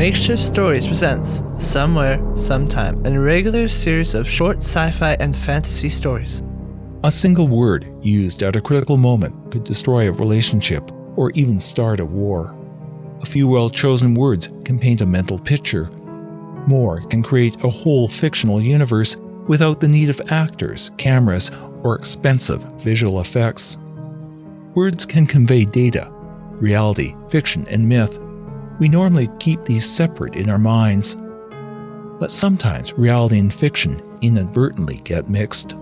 Makeshift Stories presents Somewhere, Sometime, a regular series of short sci-fi and fantasy stories. A single word used at a critical moment could destroy a relationship or even start a war. A few well-chosen words can paint a mental picture. More can create a whole fictional universe without the need of actors, cameras, or expensive visual effects. Words can convey data, reality, fiction, and myth. We normally keep these separate in our minds, but sometimes reality and fiction inadvertently get mixed.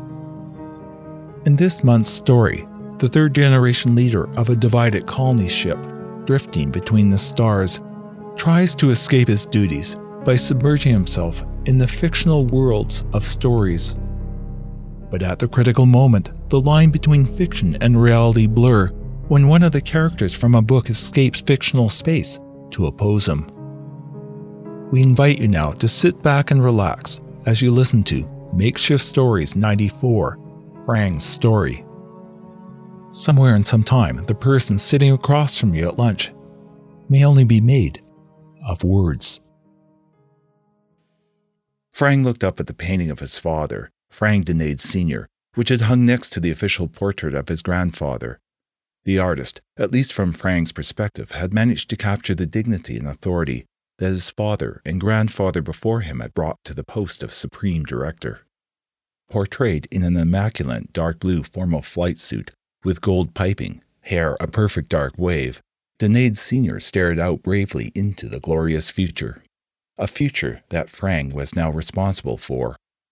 In this month's story, the third-generation leader of a divided colony ship, drifting between the stars, tries to escape his duties by submerging himself in the fictional worlds of stories. But at the critical moment, the line between fiction and reality blur when one of the characters from a book escapes fictional space to oppose him. We invite you now to sit back and relax as you listen to Makeshift Stories 94, Frang's Story. Somewhere and sometime, the person sitting across from you at lunch may only be made of words. Frang looked up at the painting of his father, Frank Denade Sr., which had hung next to the official portrait of his grandfather. The artist, at least from Frang's perspective, had managed to capture the dignity and authority that his father and grandfather before him had brought to the post of supreme director. Portrayed in an immaculate dark blue formal flight suit with gold piping, hair a perfect dark wave, Denade Sr. stared out bravely into the glorious future. A future that Frang was now responsible for.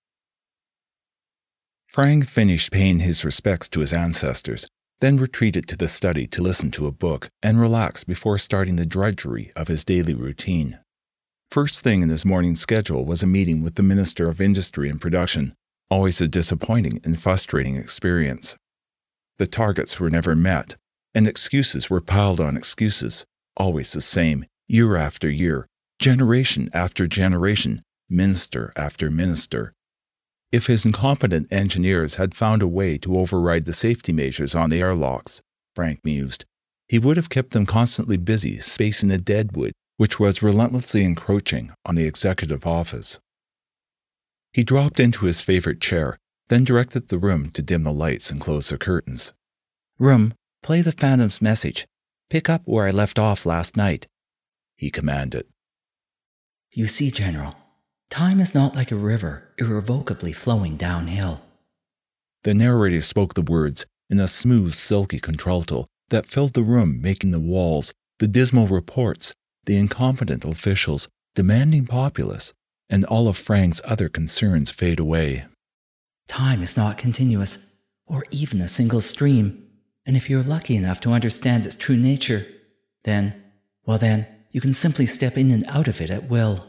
Frang finished paying his respects to his ancestors, then retreated to the study to listen to a book and relax before starting the drudgery of his daily routine. First thing in his morning schedule was a meeting with the Minister of Industry and Production, always a disappointing and frustrating experience. The targets were never met, and excuses were piled on excuses, always the same, year after year, generation after generation, minister after minister. If his incompetent engineers had found a way to override the safety measures on the airlocks, Frank mused, he would have kept them constantly busy spacing the deadwood which was relentlessly encroaching on the executive office. He dropped into his favorite chair, then directed the room to dim the lights and close the curtains. "Room, play the Phantom's Message. Pick up where I left off last night," he commanded. "You see, General, time is not like a river irrevocably flowing downhill." The narrator spoke the words in a smooth, silky contralto that filled the room, making the walls, the dismal reports, the incompetent officials, demanding populace, and all of Frang's other concerns fade away. "Time is not continuous, or even a single stream, and if you're lucky enough to understand its true nature, then, you can simply step in and out of it at will."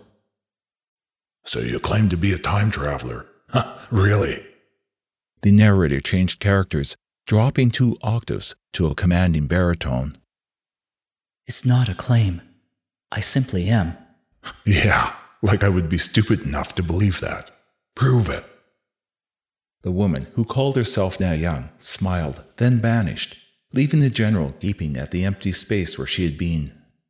"So you claim to be a time traveler? Really?" The narrator changed characters, dropping 2 octaves to a commanding baritone. "It's not a claim. I simply am." "Yeah, like I would be stupid enough to believe that. Prove it." The woman, who called herself Na Young, smiled, then vanished, leaving the general gaping at the empty space where she had been.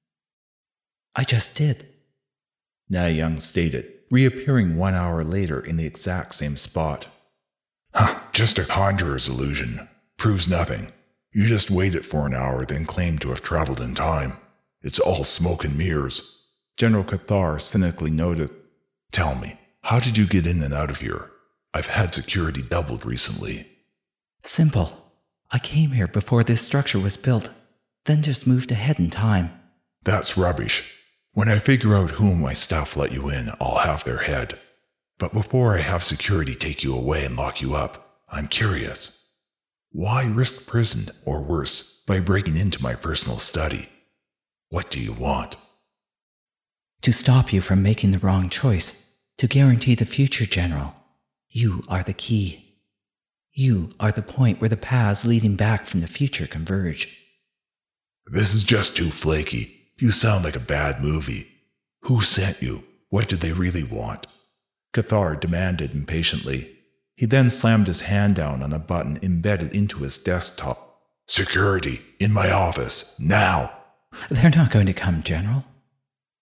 "I just did," Na Young stated, reappearing 1 hour later in the exact same spot. Just a conjurer's illusion. Proves nothing. You just waited for an hour, then claimed to have traveled in time. It's all smoke and mirrors," General Cathar cynically noted. "Tell me, how did you get in and out of here? I've had security doubled recently." "Simple. I came here before this structure was built, then just moved ahead in time." "That's rubbish. When I figure out who in my staff let you in, I'll have their head. But before I have security take you away and lock you up, I'm curious. Why risk prison, or worse, by breaking into my personal study? What do you want?" "To stop you from making the wrong choice, to guarantee the future, General. You are the key. You are the point where the paths leading back from the future converge." "This is just too flaky. You sound like a bad movie. Who sent you? What did they really want?" Cathar demanded impatiently. He then slammed his hand down on a button embedded into his desktop. "Security, in my office, now!" "They're not going to come, General."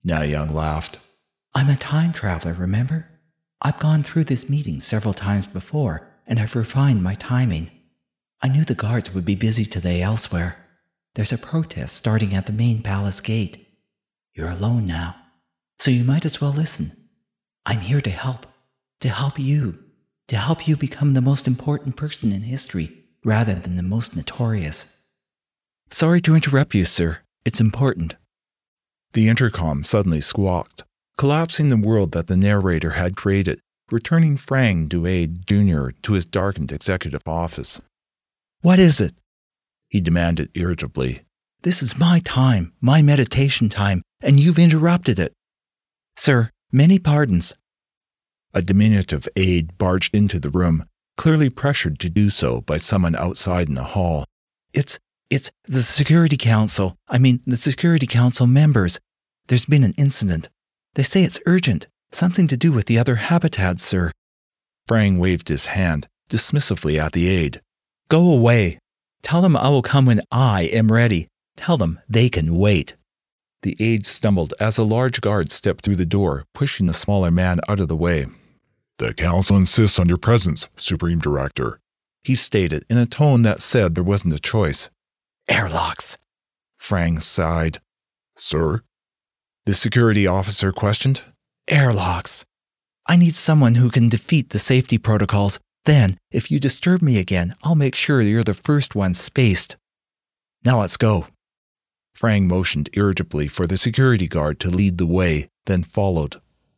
Na Young laughed. I'm a time traveler, remember? I've gone through this meeting several times before, and I've refined my timing. I knew the guards would be busy today elsewhere. There's a protest starting at the main palace gate. You're alone now, so you might as well listen. I'm here to help you become the most important person in history rather than the most notorious. Sorry to interrupt you, sir. It's important. The intercom suddenly squawked, collapsing the world that the narrator had created, returning Frank Duade Jr. to his darkened executive office. What is it? He demanded irritably. This is my time, my meditation time, and you've interrupted it. Sir, many pardons. A diminutive aide barged into the room, clearly pressured to do so by someone outside in the hall. It's the Security Council. The Security Council members. There's been an incident. They say it's urgent. Something to do with the other habitats, sir. Frank waved his hand dismissively at the aide. Go away. Tell them I will come when I am ready. Tell them they can wait. The aide stumbled as a large guard stepped through the door, pushing the smaller man out of the way. The Council insists on your presence, Supreme Director, he stated in a tone that said there wasn't a choice. Airlocks. Frank sighed. Sir? The security officer questioned. Airlocks. I need someone who can defeat the safety protocols. Then, if you disturb me again, I'll make sure you're the first one spaced. Now let's go. Frank motioned irritably for the security guard to lead the way, then followed.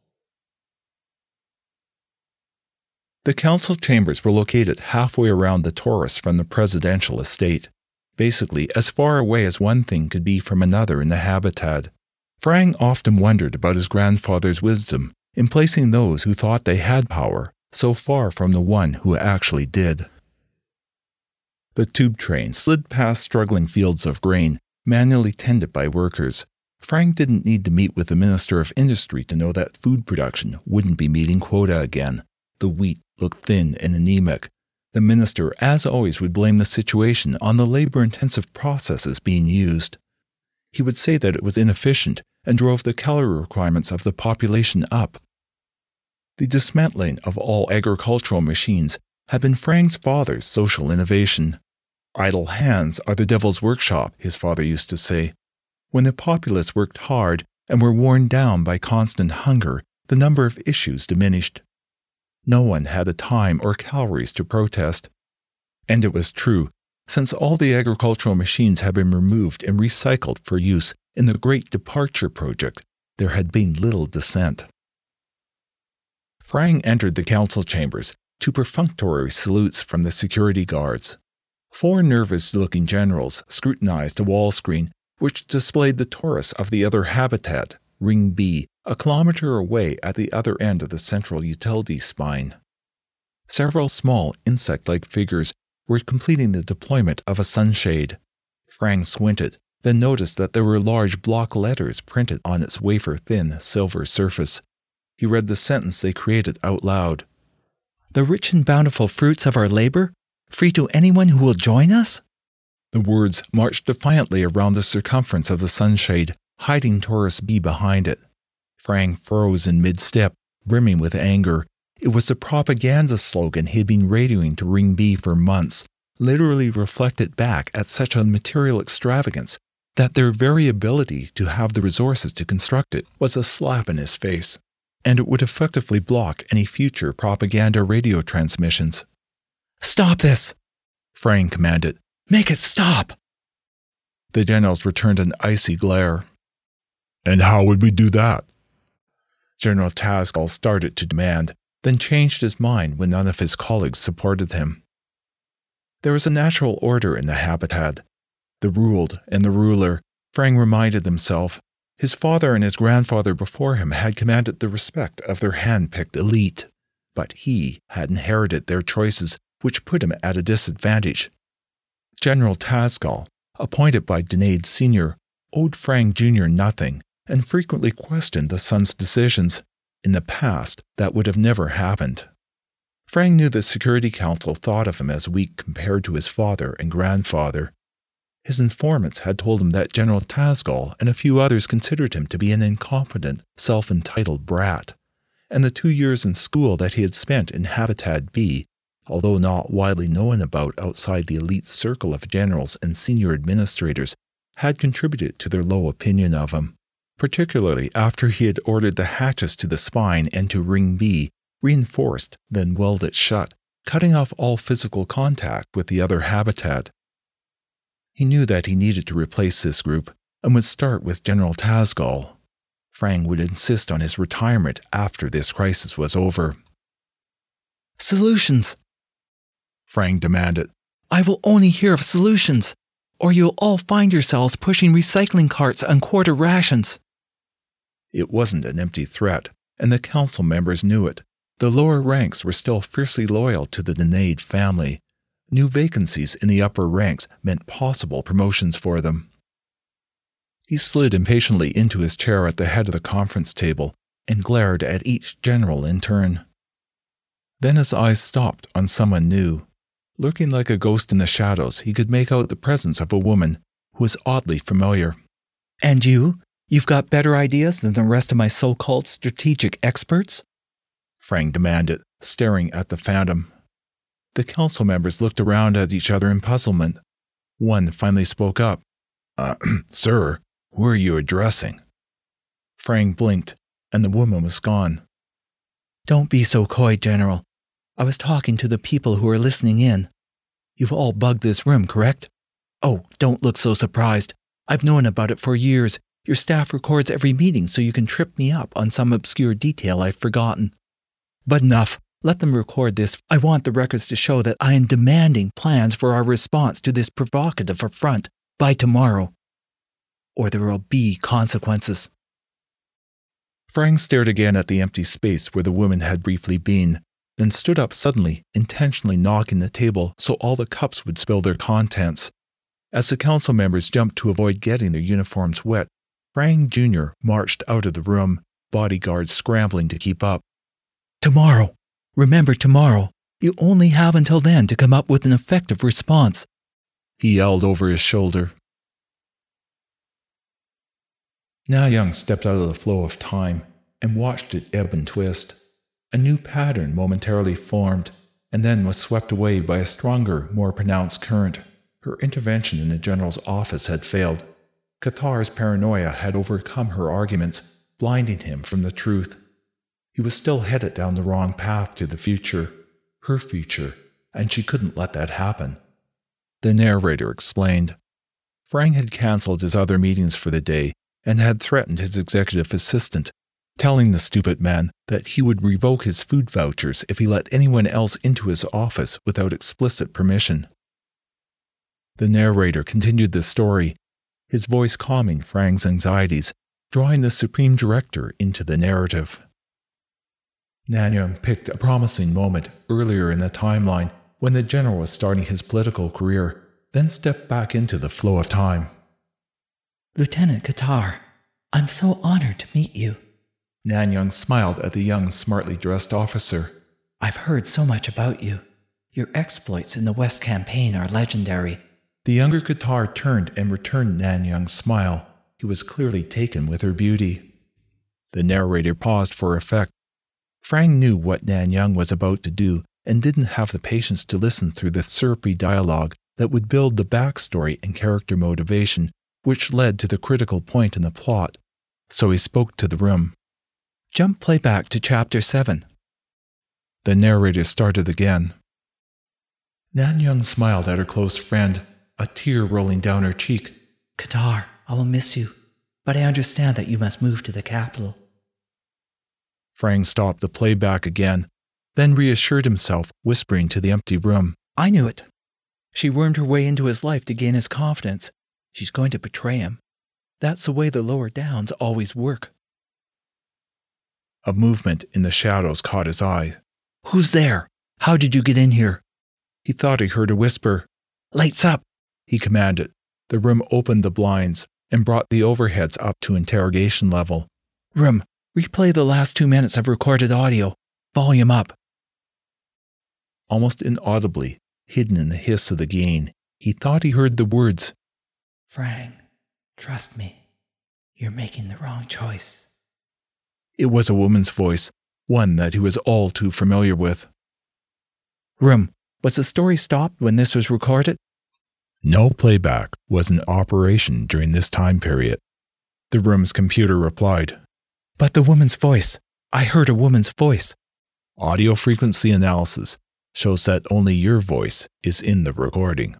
The council chambers were located halfway around the torus from the presidential estate, basically as far away as one thing could be from another in the habitat. Frank often wondered about his grandfather's wisdom in placing those who thought they had power so far from the one who actually did. The tube train slid past struggling fields of grain, manually tended by workers. Frank didn't need to meet with the Minister of Industry to know that food production wouldn't be meeting quota again. The wheat looked thin and anemic. The minister, as always, would blame the situation on the labor-intensive processes being used. He would say that it was inefficient and drove the calorie requirements of the population up. The dismantling of all agricultural machines had been Frank's father's social innovation. Idle hands are the devil's workshop, his father used to say. When the populace worked hard and were worn down by constant hunger, the number of issues diminished. No one had the time or calories to protest. And it was true, since all the agricultural machines had been removed and recycled for use in the Great Departure Project, there had been little dissent. Frank entered the council chambers to perfunctory salutes from the security guards. 4 nervous-looking generals scrutinized a wall screen which displayed the torus of the other habitat, Ring B, a kilometer away at the other end of the central utility spine. Several small insect-like figures were completing the deployment of a sunshade. Frank squinted, then noticed that there were large block letters printed on its wafer-thin silver surface. He read the sentence they created out loud. The rich and bountiful fruits of our labor, free to anyone who will join us? The words marched defiantly around the circumference of the sunshade, hiding Torus B behind it. Frank froze in mid-step, brimming with anger. It was the propaganda slogan he'd been radioing to Ring B for months, literally reflected back at such a material extravagance that their very ability to have the resources to construct it was a slap in his face, and it would effectively block any future propaganda radio transmissions. Stop this! Frank commanded. Make it stop! The generals returned an icy glare. And how would we do that? General Tazgal started to demand, then changed his mind when none of his colleagues supported him. There was a natural order in the habitat. The ruled and the ruler, Frank reminded himself. His father and his grandfather before him had commanded the respect of their hand-picked elite, but he had inherited their choices, which put him at a disadvantage. General Tazgal, appointed by Dunade Sr., owed Frank Jr. nothing and frequently questioned the son's decisions. In the past, that would have never happened. Frank knew the Security Council thought of him as weak compared to his father and grandfather. His informants had told him that General Tazgall and a few others considered him to be an incompetent, self-entitled brat, and the 2 years in school that he had spent in Habitat B, although not widely known about outside the elite circle of generals and senior administrators, had contributed to their low opinion of him, particularly after he had ordered the hatches to the spine and to Ring B reinforced, then welded shut, cutting off all physical contact with the other habitat. He knew that he needed to replace this group and would start with General Tazgall. Frang would insist on his retirement after this crisis was over. Solutions, Frang demanded. I will only hear of solutions, or you'll all find yourselves pushing recycling carts on quarter rations. It wasn't an empty threat, and the council members knew it. The lower ranks were still fiercely loyal to the Dinade family. New vacancies in the upper ranks meant possible promotions for them. He slid impatiently into his chair at the head of the conference table and glared at each general in turn. Then his eyes stopped on someone new. Lurking like a ghost in the shadows, he could make out the presence of a woman who was oddly familiar. And you? You've got better ideas than the rest of my so-called strategic experts? Frang demanded, staring at the phantom. The council members looked around at each other in puzzlement. One finally spoke up. Sir, who are you addressing? Frang blinked, and the woman was gone. Don't be so coy, General. I was talking to the people who are listening in. You've all bugged this room, correct? Oh, don't look so surprised. I've known about it for years. Your staff records every meeting so you can trip me up on some obscure detail I've forgotten. But enough. Let them record this. I want the records to show that I am demanding plans for our response to this provocative affront by tomorrow. Or there will be consequences. Frang stared again at the empty space where the woman had briefly been, then stood up suddenly, intentionally knocking the table so all the cups would spill their contents. As the council members jumped to avoid getting their uniforms wet, Frang Jr. marched out of the room, bodyguards scrambling to keep up. Tomorrow! Remember tomorrow! You only have until then to come up with an effective response, he yelled over his shoulder. Na Young stepped out of the flow of time and watched it ebb and twist. A new pattern momentarily formed, and then was swept away by a stronger, more pronounced current. Her intervention in the general's office had failed. Kathar's paranoia had overcome her arguments, blinding him from the truth. He was still headed down the wrong path to the future, her future, and she couldn't let that happen. The narrator explained. Frang had cancelled his other meetings for the day and had threatened his executive assistant, telling the stupid man that he would revoke his food vouchers if he let anyone else into his office without explicit permission. The narrator continued the story, his voice calming Frang's anxieties, drawing the Supreme Director into the narrative. Na Young picked a promising moment earlier in the timeline when the general was starting his political career, then stepped back into the flow of time. Lieutenant Katar, I'm so honored to meet you. Na Young smiled at the young, smartly dressed officer. I've heard so much about you. Your exploits in the West Campaign are legendary. The younger Katar turned and returned Na Young's smile. He was clearly taken with her beauty. The narrator paused for effect. Frang knew what Na Young was about to do and didn't have the patience to listen through the syrupy dialogue that would build the backstory and character motivation which led to the critical point in the plot. So he spoke to the room. Jump playback to Chapter 7. The narrator started again. Na Young smiled at her close friend, a tear rolling down her cheek. Katar, I will miss you, but I understand that you must move to the capital. Frang stopped the playback again, then reassured himself, whispering to the empty room. I knew it. She wormed her way into his life to gain his confidence. She's going to betray him. That's the way the lower downs always work. A movement in the shadows caught his eye. Who's there? How did you get in here? He thought he heard a whisper. Lights up, he commanded. The room opened the blinds and brought the overheads up to interrogation level. Room, replay the last 2 minutes of recorded audio. Volume up. Almost inaudibly, hidden in the hiss of the gain, he thought he heard the words, Frang, trust me. You're making the wrong choice. It was a woman's voice, one that he was all too familiar with. Room, was the story stopped when this was recorded? No playback was in operation during this time period. The room's computer replied, But the woman's voice. I heard a woman's voice. Audio frequency analysis shows that only your voice is in the recording.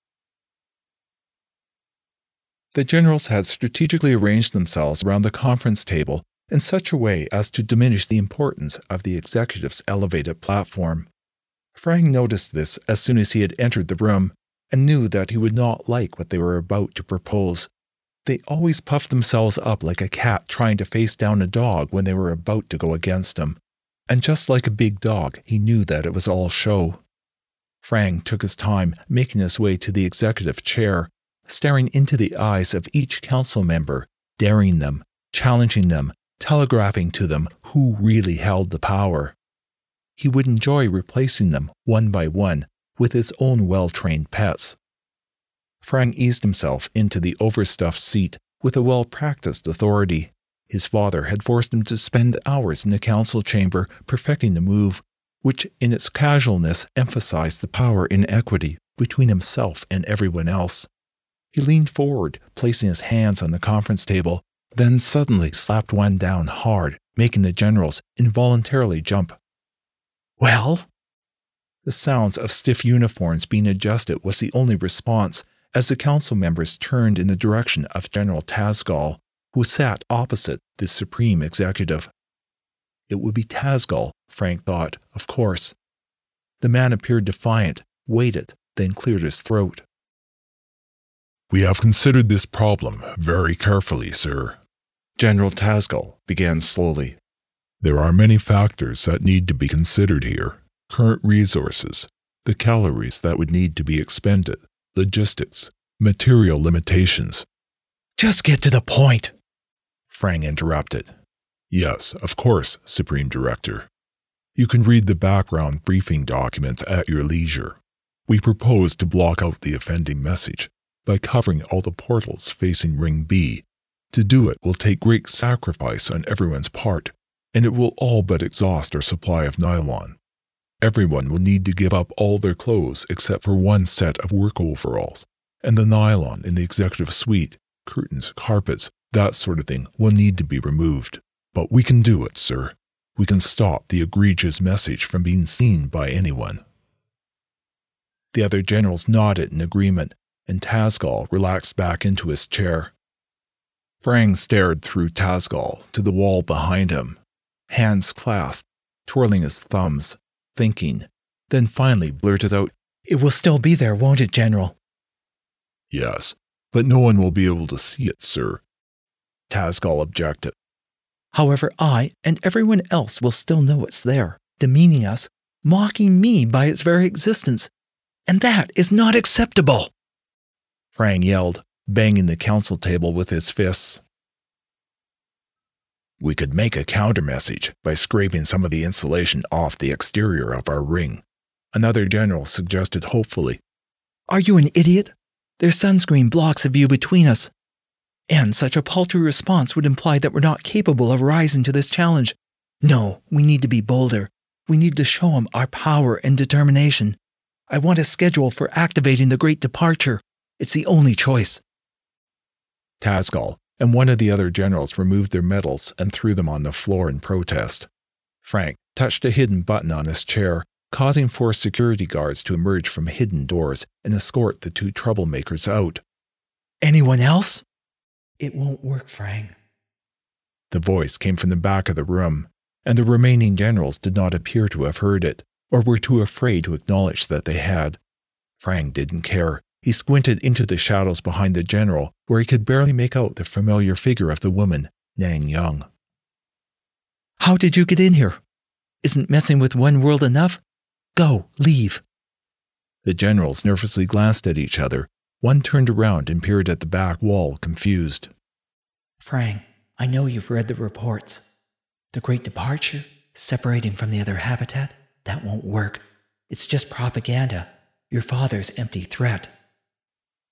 The generals had strategically arranged themselves around the conference table in such a way as to diminish the importance of the executive's elevated platform. Frang noticed this as soon as he had entered the room and knew that he would not like what they were about to propose. They always puffed themselves up like a cat trying to face down a dog when they were about to go against him. And just like a big dog, he knew that it was all show. Frang took his time making his way to the executive chair, staring into the eyes of each council member, daring them, challenging them, telegraphing to them who really held the power. He would enjoy replacing them one by one with his own well-trained pets. Frang eased himself into the overstuffed seat with a well-practiced authority. His father had forced him to spend hours in the council chamber perfecting the move, which in its casualness emphasized the power inequity between himself and everyone else. He leaned forward, placing his hands on the conference table, then suddenly slapped one down hard, making the generals involuntarily jump. Well? The sounds of stiff uniforms being adjusted was the only response as the council members turned in the direction of General Tazgal, who sat opposite the Supreme Executive. It would be Tazgal, Frank thought, of course. The man appeared defiant, waited, then cleared his throat. We have considered this problem very carefully, sir. General Tazgal began slowly. There are many factors that need to be considered here. Current resources, the calories that would need to be expended, logistics, material limitations. Just get to the point, Frang interrupted. Yes, of course, Supreme Director. You can read the background briefing documents at your leisure. We propose to block out the offending message by covering all the portals facing Ring B. To do it will take great sacrifice on everyone's part, and it will all but exhaust our supply of nylon. Everyone will need to give up all their clothes except for one set of work overalls, and the nylon in the executive suite, curtains, carpets, that sort of thing will need to be removed. But we can do it, sir. We can stop the egregious message from being seen by anyone. The other generals nodded in agreement, and Tazgal relaxed back into his chair. Frang stared through Tazgal to the wall behind him, hands clasped, twirling his thumbs, thinking, then finally blurted out, It will still be there, won't it, General? Yes, but no one will be able to see it, sir. Tazgal objected. However, I and everyone else will still know it's there, demeaning us, mocking me by its very existence. And that is not acceptable. Frang yelled, banging the council table with his fists. We could make a counter-message by scraping some of the insulation off the exterior of our ring, another general suggested hopefully. Are you an idiot? There's sunscreen blocks of view between us. And such a paltry response would imply that we're not capable of rising to this challenge. No, we need to be bolder. We need to show them our power and determination. I want a schedule for activating the Great Departure. It's the only choice. Tazgal and one of the other generals removed their medals and threw them on the floor in protest. Frank touched a hidden button on his chair, causing 4 security guards to emerge from hidden doors and escort the 2 troublemakers out. Anyone else? It won't work, Frang. The voice came from the back of the room, and the remaining generals did not appear to have heard it, or were too afraid to acknowledge that they had. Frang didn't care. He squinted into the shadows behind the general, where he could barely make out the familiar figure of the woman, Nan Young. How did you get in here? Isn't messing with one world enough? Go, leave. The generals nervously glanced at each other. One turned around and peered at the back wall, confused. Frang, I know you've read the reports. The Great Departure, separating from the other habitat, that won't work. It's just propaganda. Your father's empty threat.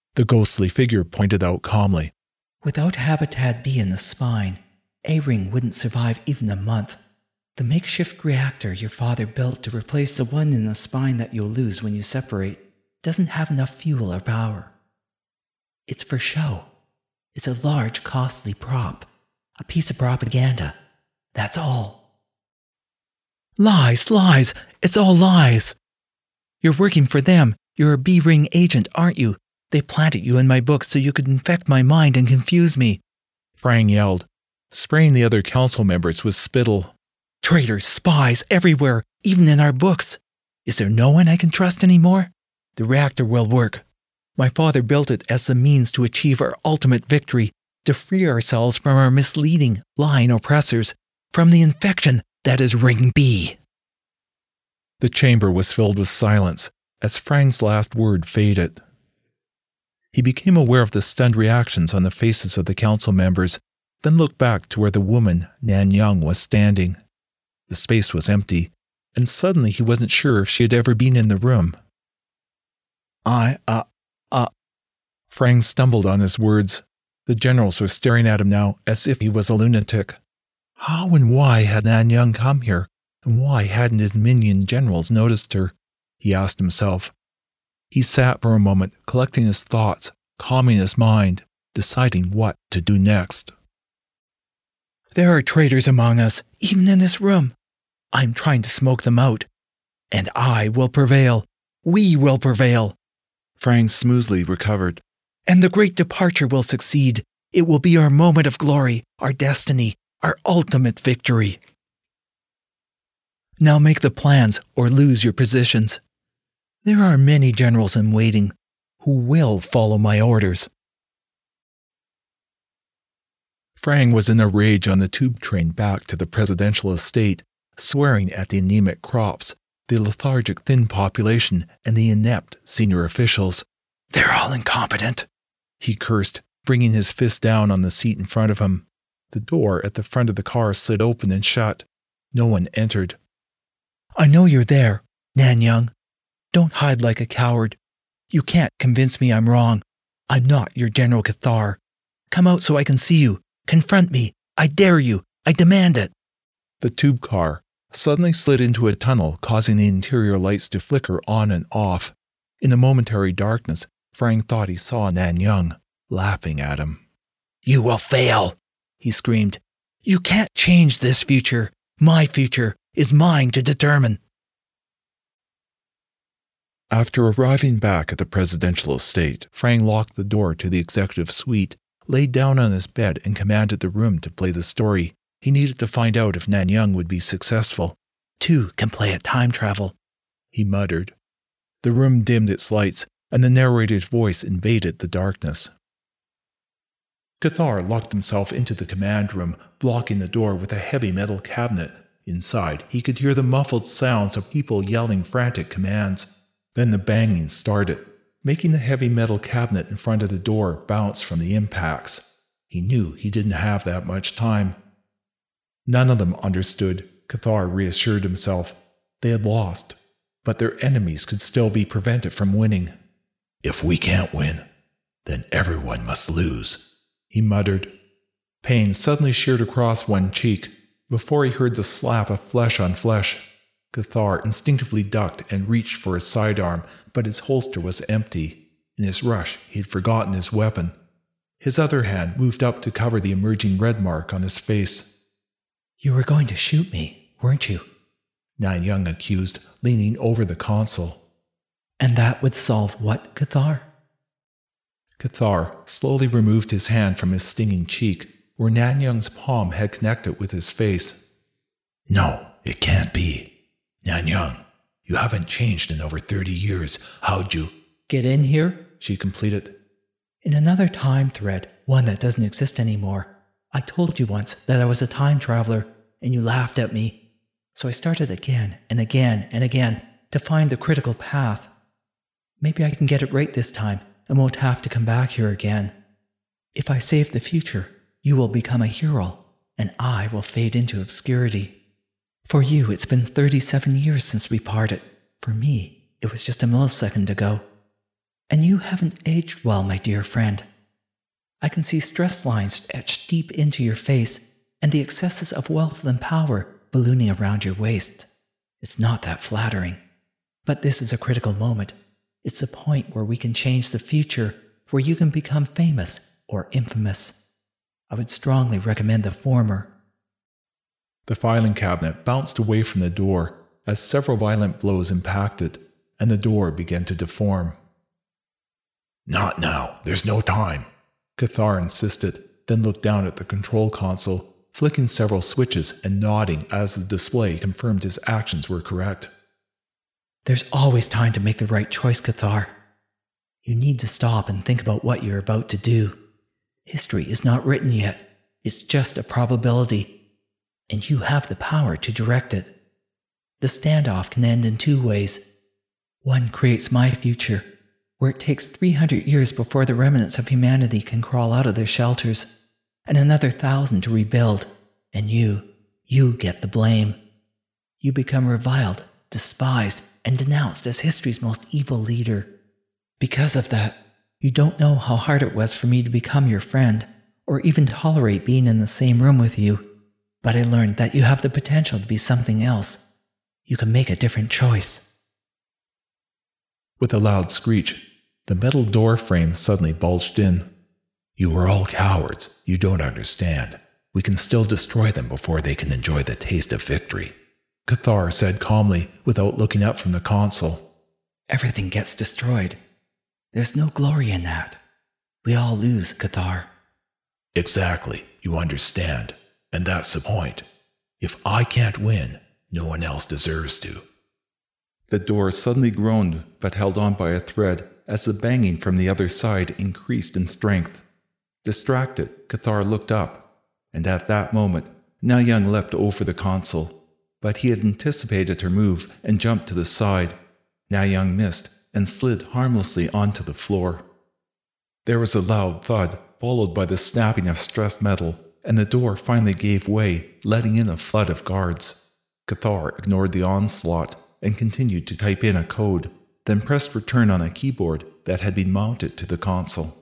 The ghostly figure pointed out calmly. Without Habitat B in the spine, A-Ring wouldn't survive even a month. The makeshift reactor your father built to replace the one in the spine that you'll lose when you separate doesn't have enough fuel or power. It's for show. It's a large, costly prop. A piece of propaganda. That's all. Lies, lies. It's all lies. You're working for them. You're a B-Ring agent, aren't you? They planted you in my book so you could infect my mind and confuse me. Frang yelled, spraying the other council members with spittle. Traitors, spies, everywhere, even in our books. Is there no one I can trust anymore? The reactor will work. My father built it as the means to achieve our ultimate victory, to free ourselves from our misleading, lying oppressors, from the infection that is Ring B. The chamber was filled with silence as Frang's last word faded. He became aware of the stunned reactions on the faces of the council members, then looked back to where the woman, Nanyang, was standing. The space was empty, and suddenly he wasn't sure if she had ever been in the room. Frang stumbled on his words. The generals were staring at him now as if he was a lunatic. How and why had Nanyang come here, and why hadn't his minion generals noticed her? He asked himself. He sat for a moment, collecting his thoughts, calming his mind, deciding what to do next. There are traitors among us, even in this room. I'm trying to smoke them out. And I will prevail. We will prevail. Frang smoothly recovered. And the great departure will succeed. It will be our moment of glory, our destiny, our ultimate victory. Now make the plans or lose your positions. There are many generals in waiting who will follow my orders. Frang was in a rage on the tube train back to the presidential estate, swearing at the anemic crops, the lethargic thin population, and the inept senior officials. They're all incompetent, he cursed, bringing his fist down on the seat in front of him. The door at the front of the car slid open and shut. No one entered. I know you're there, Nanyang. Don't hide like a coward. You can't convince me I'm wrong. I'm not your General Cathar. Come out so I can see you. Confront me. I dare you. I demand it. The tube car suddenly slid into a tunnel, causing the interior lights to flicker on and off. In the momentary darkness, Frang thought he saw Nanyang, laughing at him. You will fail, he screamed. You can't change this future. My future is mine to determine. After arriving back at the presidential estate, Frang locked the door to the executive suite, laid down on his bed, and commanded the room to play the story. He needed to find out if Nanyang would be successful. 2 can play at time travel, he muttered. The room dimmed its lights, and the narrator's voice invaded the darkness. Cathar locked himself into the command room, blocking the door with a heavy metal cabinet. Inside, he could hear the muffled sounds of people yelling frantic commands. Then the banging started, making the heavy metal cabinet in front of the door bounce from the impacts. He knew he didn't have that much time. None of them understood, Cathar reassured himself. They had lost, but their enemies could still be prevented from winning. If we can't win, then everyone must lose, he muttered. Pain suddenly sheared across one cheek. Before he heard the slap of flesh on flesh, Cathar instinctively ducked and reached for his sidearm, but his holster was empty. In his rush, he had forgotten his weapon. His other hand moved up to cover the emerging red mark on his face. You were going to shoot me, weren't you? Nanyang accused, leaning over the console. And that would solve what, Cathar? Cathar slowly removed his hand from his stinging cheek, where Nanyang's palm had connected with his face. No, it can't be. Nanyang, you haven't changed in over 30 years. How'd you... Get in here? She completed. In another time thread, one that doesn't exist anymore, I told you once that I was a time traveler, and you laughed at me. So I started again and again and again to find the critical path. Maybe I can get it right this time and won't have to come back here again. If I save the future, you will become a hero, and I will fade into obscurity. For you, it's been 37 years since we parted. For me, it was just a millisecond ago. And you haven't aged well, my dear friend. I can see stress lines etched deep into your face and the excesses of wealth and power ballooning around your waist. It's not that flattering. But this is a critical moment. It's a point where we can change the future, where you can become famous or infamous. I would strongly recommend the former. The filing cabinet bounced away from the door as several violent blows impacted, and the door began to deform. Not now. There's no time. Cathar insisted, then looked down at the control console, flicking several switches and nodding as the display confirmed his actions were correct. There's always time to make the right choice, Cathar. You need to stop and think about what you're about to do. History is not written yet. It's just a probability. And you have the power to direct it. The standoff can end in two ways. One creates my future, where it takes 300 years before the remnants of humanity can crawl out of their shelters, and another 1,000 to rebuild, and you get the blame. You become reviled, despised, and denounced as history's most evil leader. Because of that, you don't know how hard it was for me to become your friend, or even tolerate being in the same room with you. But I learned that you have the potential to be something else. You can make a different choice. With a loud screech, the metal door frame suddenly bulged in. You are all cowards. You don't understand. We can still destroy them before they can enjoy the taste of victory, Cathar said calmly without looking up from the console. Everything gets destroyed. There's no glory in that. We all lose, Cathar. Exactly. You understand. And that's the point. If I can't win, no one else deserves to. The door suddenly groaned but held on by a thread as the banging from the other side increased in strength. Distracted, Cathar looked up, and at that moment, Na-Young leapt over the console. But he had anticipated her move and jumped to the side. Na-Young missed and slid harmlessly onto the floor. There was a loud thud, followed by the snapping of stressed metal, and the door finally gave way, letting in a flood of guards. Cathar ignored the onslaught and continued to type in a code, then pressed return on a keyboard that had been mounted to the console.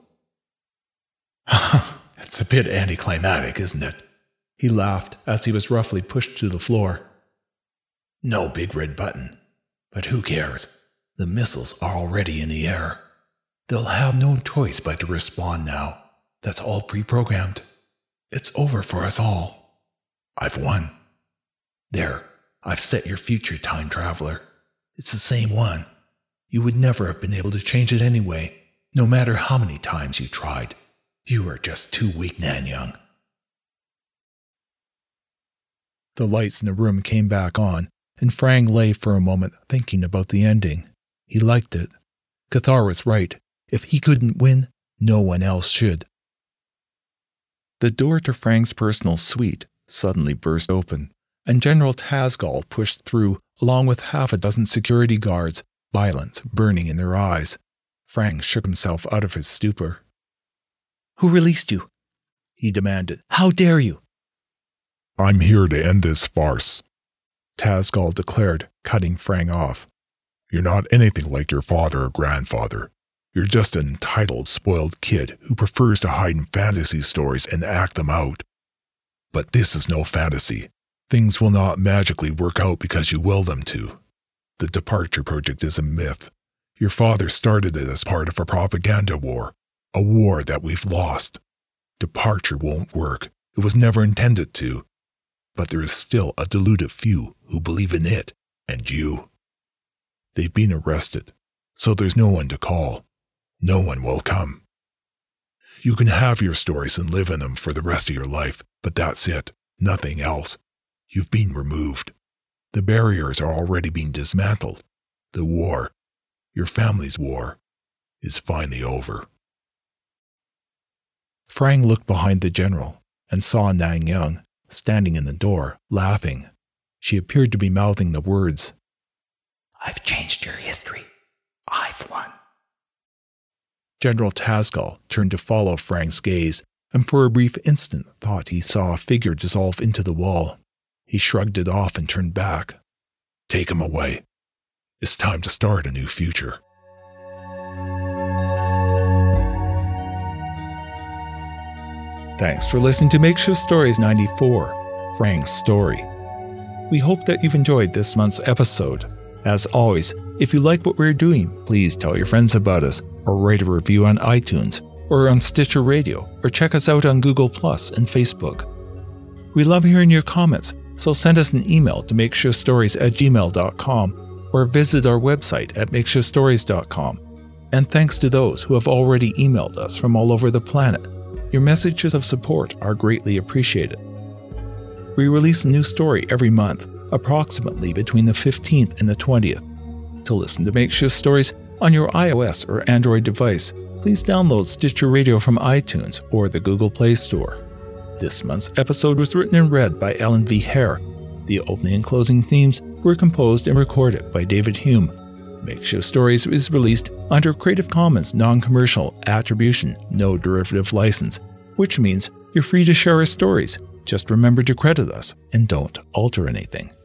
It's a bit anticlimactic, isn't it? He laughed as he was roughly pushed to the floor. No big red button. But who cares? The missiles are already in the air. They'll have no choice but to respond now. That's all pre-programmed. It's over for us all. I've won. There, I've set your future, time traveler. It's the same one. You would never have been able to change it anyway, no matter how many times you tried. You are just too weak, Na-Young. The lights in the room came back on, and Frang lay for a moment thinking about the ending. He liked it. Cathar was right. If he couldn't win, no one else should. The door to Frang's personal suite suddenly burst open, and General Tazgal pushed through along with half a dozen security guards, violence burning in their eyes. Frang shook himself out of his stupor. Who released you? He demanded. How dare you? I'm here to end this farce, Tazgal declared, cutting Frang off. You're not anything like your father or grandfather. You're just an entitled, spoiled kid who prefers to hide in fantasy stories and act them out. But this is no fantasy. Things will not magically work out because you will them to. The Departure Project is a myth. Your father started it as part of a propaganda war, a war that we've lost. Departure won't work. It was never intended to. But there is still a deluded few who believe in it, and you. They've been arrested, so there's no one to call. No one will come. You can have your stories and live in them for the rest of your life, but that's it, nothing else. You've been removed. The barriers are already being dismantled. The war, your family's war, is finally over. Frang looked behind the general and saw Na-Young standing in the door, laughing. She appeared to be mouthing the words, I've changed your history. I've won. General Tazgal turned to follow Frang's gaze, and for a brief instant thought he saw a figure dissolve into the wall. He shrugged it off and turned back. Take him away. It's time to start a new future. Thanks for listening to Makeshift Stories 94, Frank's Story. We hope that you've enjoyed this month's episode. As always, if you like what we're doing, please tell your friends about us, or write a review on iTunes, or on Stitcher Radio, or check us out on Google Plus and Facebook. We love hearing your comments, so send us an email to makeshiftstories@gmail.com or visit our website at makeshiftstories.com. And thanks to those who have already emailed us from all over the planet. Your messages of support are greatly appreciated. We release a new story every month, approximately between the 15th and the 20th. To listen to Makeshift Stories on your iOS or Android device, please download Stitcher Radio from iTunes or the Google Play Store. This month's episode was written and read by Ellen V. Hare. The opening and closing themes were composed and recorded by David Hume. Makeshift Stories is released under Creative Commons Non-Commercial Attribution No Derivative License, which means you're free to share our stories. Just remember to credit us and don't alter anything.